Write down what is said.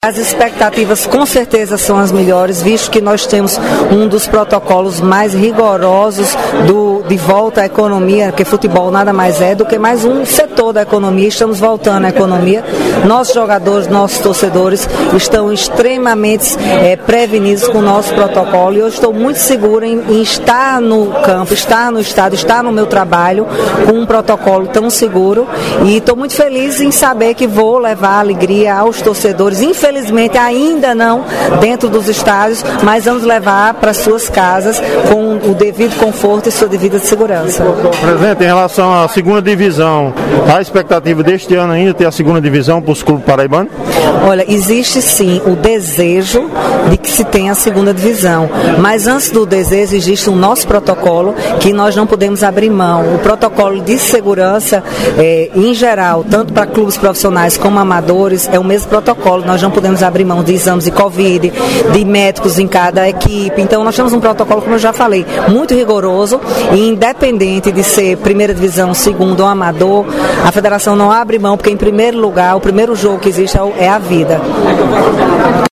As expectativas com certeza são as melhores, visto que nós temos um dos protocolos mais rigorosos de volta à economia, porque futebol nada mais é do que mais um setor da economia. Estamos voltando à economia. Nossos jogadores, nossos torcedores estão extremamente prevenidos com o nosso protocolo, e eu estou muito segura em estar no campo, estar no estádio, estar no meu trabalho com um protocolo tão seguro, e estou muito feliz em saber que vou levar alegria aos torcedores. Infelizmente ainda não dentro dos estádios, mas vamos levar para suas casas com o devido conforto e sua devida segurança. Presidente, em relação à segunda divisão, há expectativa deste ano ainda ter a segunda divisão para os clubes paraibanos? Olha, existe sim o desejo de que se tenha a segunda divisão, mas antes do desejo existe o nosso protocolo que nós não podemos abrir mão. O protocolo de segurança, em geral, tanto para clubes profissionais como amadores, é o mesmo protocolo. Nós não podemos abrir mão de exames de Covid, de médicos em cada equipe. Então nós temos um protocolo, como eu já falei, muito rigoroso, e independente de ser primeira divisão, segundo ou amador, a federação não abre mão, porque em primeiro lugar, o primeiro jogo que existe é a vida.